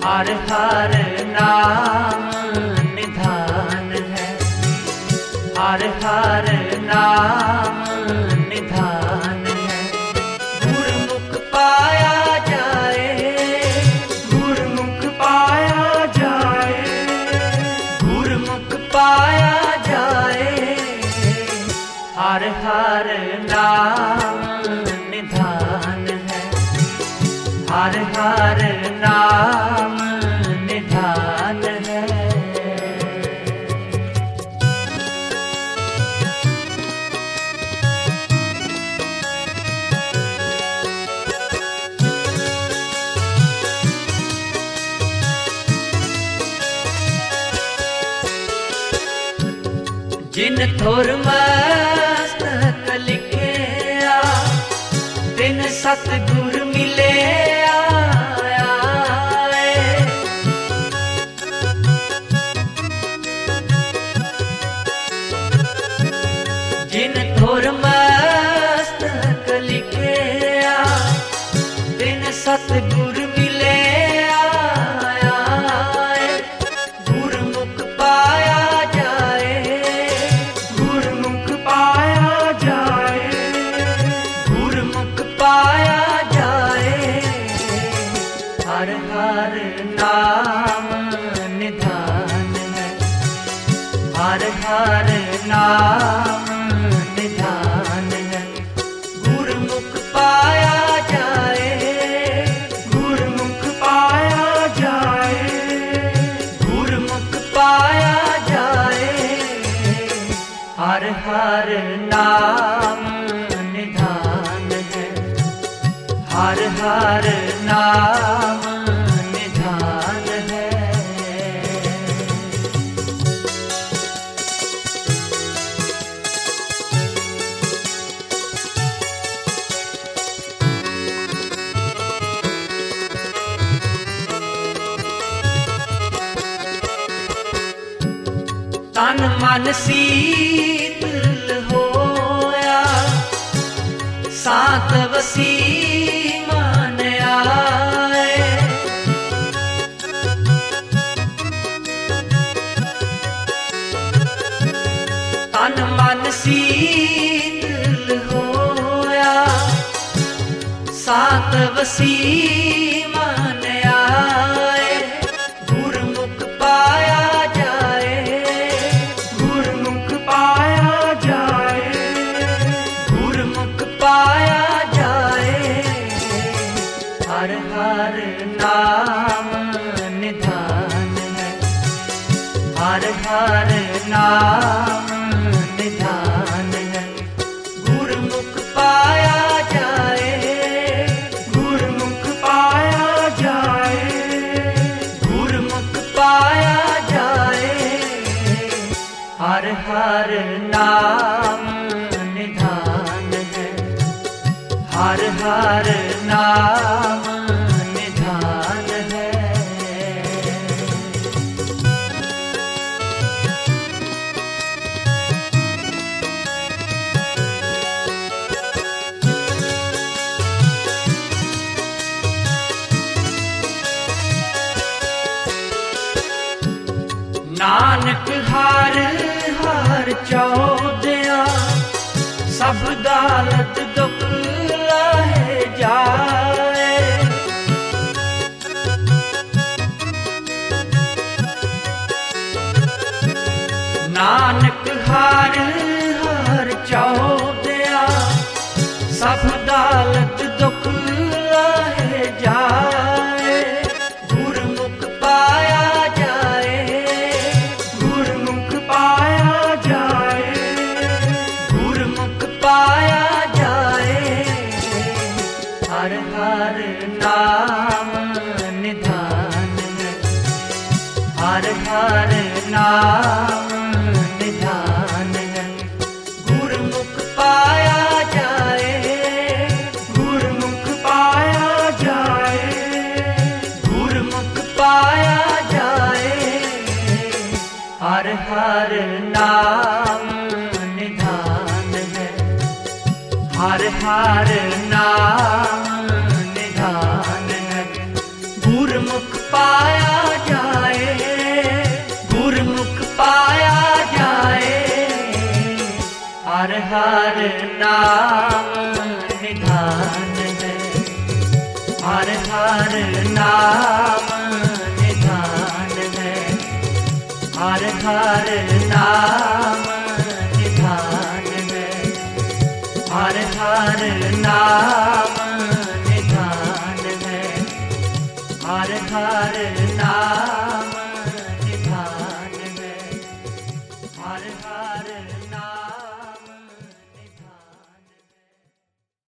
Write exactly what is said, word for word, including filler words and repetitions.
हर हर नाम निधान है, हर हर नाम निधान है। गुरमुख पाया जाए, गुरमुख पाया जाए, गुरमुख पाया जाए। हर हर नाम निधान है, हर हर नाम निधान है। जिन थोर मस्तक लिखिया, तिन सतगुर मिले आया। जिन थोर मस्तक लिखिया, तिन सतगुर मिले आया। गुरमुख पाया जाए, गुरमुख पाया जाए, गुरमुख पाया जाए। हर हर नाम निधान है, हर हर नाम निधान है। गुरमुख पाया जाए, गुरमुख पाया जाए, गुरमुख पाया जाए। हर हर नाम निधान है, हर हर नाम निधान है। तन मन शीतल होया, सात वसी मान आए। तन मन शीतल होया, सात वसी मान आए। गुरमुख पाया जाए, गुरमुख पाया जाए, गुरमुख पाया जाए। हर हर नाम निधान है, हर हर नाम निधान है। गुरमुख पाया जाए, गुरमुख पाया जाए, गुरमुख पाया जाए। हर हर नाम निधान है, हर हर नाम निधान है। नानक हर हर चौदिया, सब दालत दुख लाहे जाए। नानक हर हर चौदिया, सब दालत दुख लाहे जाए। गुरमुख पाया जाए, गुरमुख पाया जाए, गुरमुख पाया जाए। हर हर नाम निधान है, हर हर नाम निधान है। गुरमुख पाया जाए, गुरमुख पाया जाए, गुरमुख पाया जाए। हर हर नाम निधान है, हर हर नाम निधान है। गुरमुख पाया हर नाम निधान है, हर हर नाम निधान है, हर हर नाम निधान है, हर हर नाम